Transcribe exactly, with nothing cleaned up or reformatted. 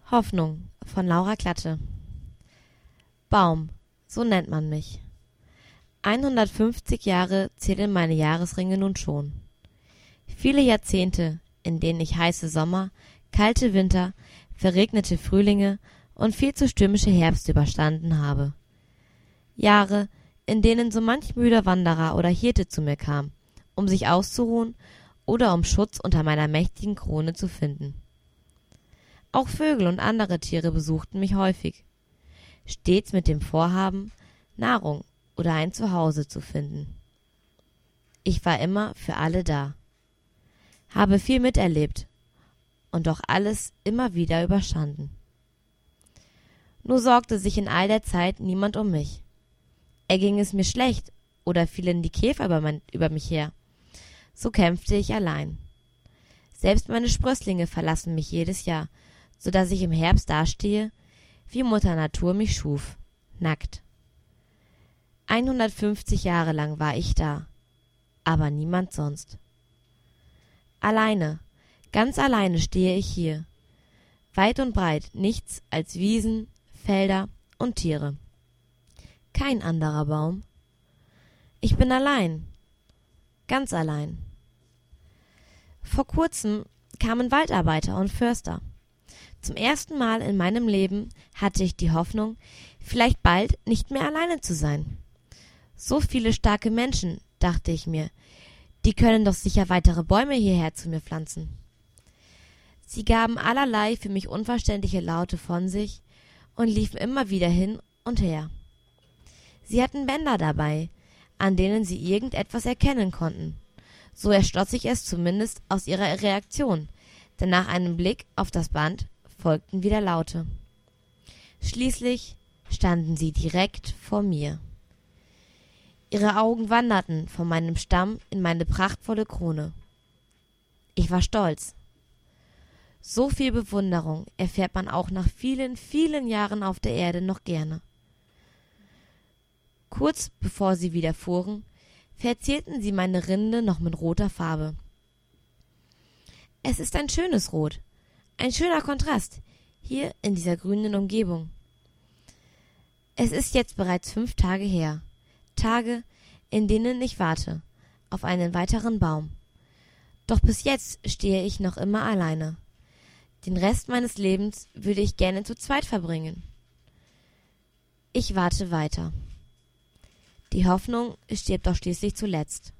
Hoffnung von Laura Klatte. Baum, so nennt man mich. hundertfünfzig Jahre zählen meine Jahresringe nun schon. Viele Jahrzehnte, in denen ich heiße Sommer, kalte Winter, verregnete Frühlinge und viel zu stürmische Herbste überstanden habe. Jahre, in denen so manch müder Wanderer oder Hirte zu mir kam, um sich auszuruhen oder um Schutz unter meiner mächtigen Krone zu finden. Auch Vögel und andere Tiere besuchten mich häufig, stets mit dem Vorhaben, Nahrung oder ein Zuhause zu finden. Ich war immer für alle da, habe viel miterlebt und doch alles immer wieder überstanden. Nur sorgte sich in all der Zeit niemand um mich. Erging es mir schlecht oder fielen die Käfer über, mein, über mich her, so kämpfte ich allein. Selbst meine Sprösslinge verlassen mich jedes Jahr, so dass ich im Herbst dastehe, wie Mutter Natur mich schuf, nackt. hundertfünfzig Jahre lang war ich da, aber niemand sonst. Alleine, ganz alleine stehe ich hier. Weit und breit nichts als Wiesen, Felder und Tiere. Kein anderer Baum. Ich bin allein, ganz allein. Vor kurzem kamen Waldarbeiter und Förster. Zum ersten Mal in meinem Leben hatte ich die Hoffnung, vielleicht bald nicht mehr alleine zu sein. So viele starke Menschen, dachte ich mir, die können doch sicher weitere Bäume hierher zu mir pflanzen. Sie gaben allerlei für mich unverständliche Laute von sich und liefen immer wieder hin und her. Sie hatten Bänder dabei, an denen sie irgendetwas erkennen konnten. So erschloss ich es zumindest aus ihrer Reaktion, denn nach einem Blick auf das Band folgten wieder Laute. Schließlich standen sie direkt vor mir. Ihre Augen wanderten von meinem Stamm in meine prachtvolle Krone. Ich war stolz. So viel Bewunderung erfährt man auch nach vielen, vielen Jahren auf der Erde noch gerne. Kurz bevor sie wieder fuhren, verzierten sie meine Rinde noch mit roter Farbe. Es ist ein schönes Rot, ein schöner Kontrast, hier in dieser grünen Umgebung. Es ist jetzt bereits fünf Tage her, Tage, in denen ich warte, auf einen weiteren Baum. Doch bis jetzt stehe ich noch immer alleine. Den Rest meines Lebens würde ich gerne zu zweit verbringen. Ich warte weiter. Die Hoffnung stirbt doch schließlich zuletzt.